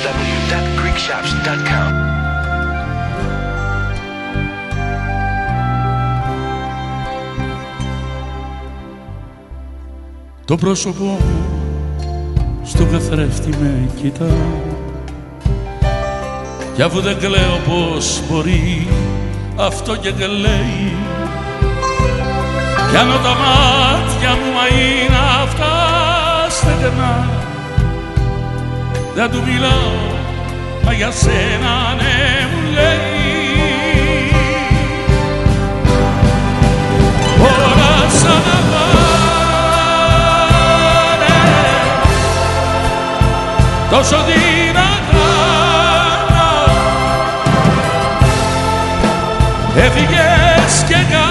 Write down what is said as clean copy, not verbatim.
www.greekshops.com. Το πρόσωπό μου στο καθρέφτη με κοιτά κι αφού δεν κλαίω πως μπορεί αυτό και κλαίει κι αν τα μάτια μου μα είναι αυτά στεγνά δεν του μιλάω μα για σένα ναι μου λέει όλα σαν να πάνε τόσο δυνατά έφυγες και